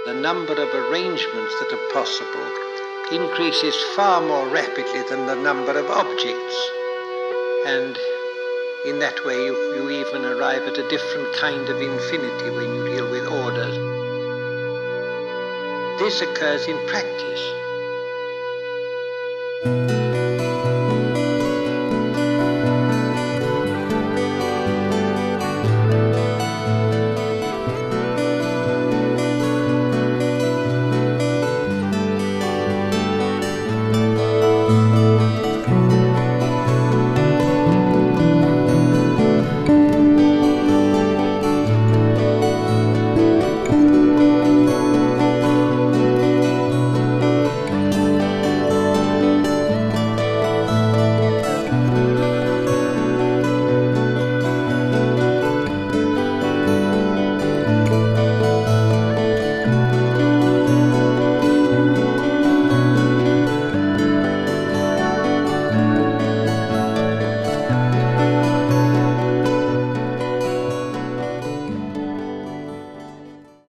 The number of arrangements that are possible increases far more rapidly than the number of objects. And in that way you even arrive at a different kind of infinity when you deal with orders. This occurs in practice.